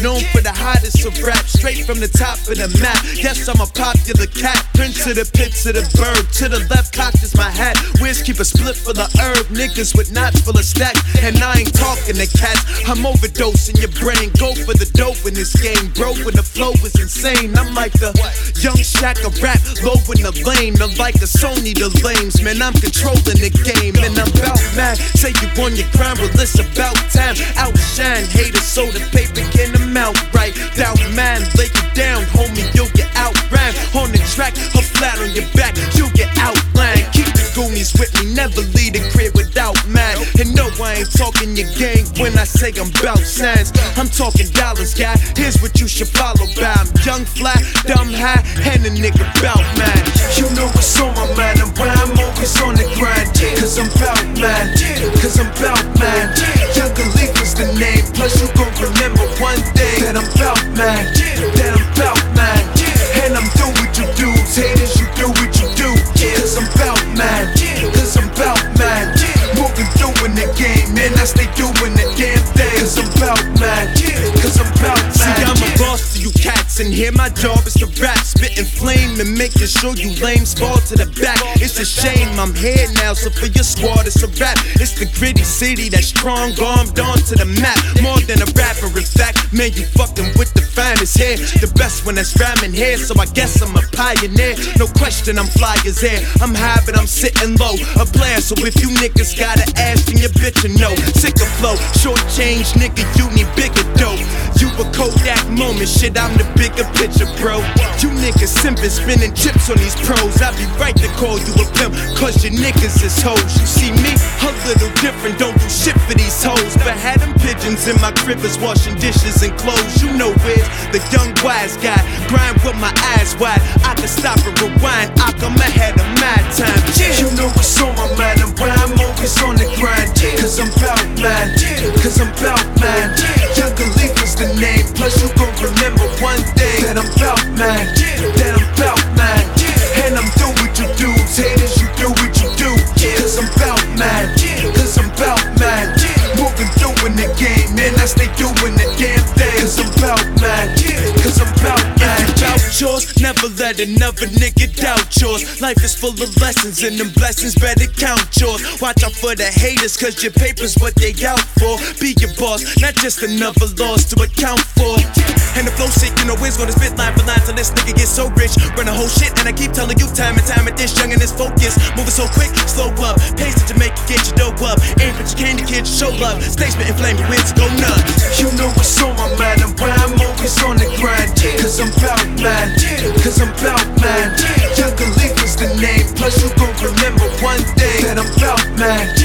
known for the hottest of rap, straight from the top of the map. Yes, I'm a popular cat, prince of the pits of the bird. To the left, cocked is my hat. Wiz keep a split full of herb, niggas with knots full of stacks. And I ain't talking to cats, I'm overdosing your brain. Go for the dope in this game, bro, when the flow is insane. I'm like the young Shaq of rap, low in the lane. I'm like a Sony to lames, man, I'm controlling the game. And I'm about mad, say you on your grind, well it's about time. Outshine haters so the paper get them out right. Doubt man, lay you down, homie, you'll get outrhymed. On the track, or flat on your back, you'll get outlined. Keep the Goonies with me, never leave the crib without mad. And no, I ain't talking your gang when I say I'm bout signs. I'm talking dollars, guy, here's what you should follow by. I'm young, fly, dumb, high, and a nigga bout mad. You know what's on my mind and why I'm always on the grind. Cause I'm bout mad, cause I'm bout mad. Young Khalifa's the name, plus you gon' remember one day that I'm bout mad, that I'm bout mad. And I'm do what you do, haters, you do what you do. Cause I'm bout mad, cause I'm bout mad. Moving through in the game, man, I stay doing the damn thing. Cause I'm bout mad, cause I'm bout mad. See, I'm a boss to you cats, and here my job is to rap, spitting flame and making sure you lames fall to the back. It's a shame I'm here now, so for your squad it's a rap. It's the gritty city that's strong, armed onto the map. More than a rapper, in fact, man, you fucking with the finest here. The best one that's rhyming here, so I guess I'm a pioneer. No question, I'm fly as air. I'm high, but I'm sitting low. A player, so if you niggas got an ass, then your bitch will know. Sick of flow, short change, nigga, you need bigger dough. You a Kodak moment, shit, I'm the bigger picture, bro. You niggas simping, spinning chips on these pros. I be right to call you a pimp, cause your niggas is hoes. You see me, a little different, don't do shit for these hoes. But had them pigeons in my crib is washing dishes and clothes. You know Wiz, the young wise guy, grind with my eyes wide. I can stop and rewind, I come ahead of my time. You know what's on my mind and why I'm always on the grind. Cause I'm bout mad, cause I'm bout mad. Young Khalifa's the name, plus you gon' remember one day that I'm bout mad, that I'm bout mad. And I'm do what you do, haters, you do what you do. Cause I'm bout mad, cause I'm bout mad. Moving through in the game, man, I stay doing the damn thing. Cause I'm bout mad, cause I'm bout mad. If you bout yours, never let another nigga doubt yours. Life is full of lessons and them blessings better count yours. Watch out for the haters, cause your paper's what they out for. Be your boss, not just another loss to account for. And the flow sick, you know Wiz gonna spit line for line till this nigga gets so rich. Run the whole shit, and I keep telling you time and time at this young and this focus. Moving so quick, slow up. Pace to Jamaica, get your dope up. Aim for your candy, kid, show love. Stay spitting flame, your wits go nuts. You know what's on my mind and why I'm always on the grind. Cause I'm bout mad, cause I'm bout mad. Young Khalifa's the name, plus you gon' remember one day that I'm bout mad,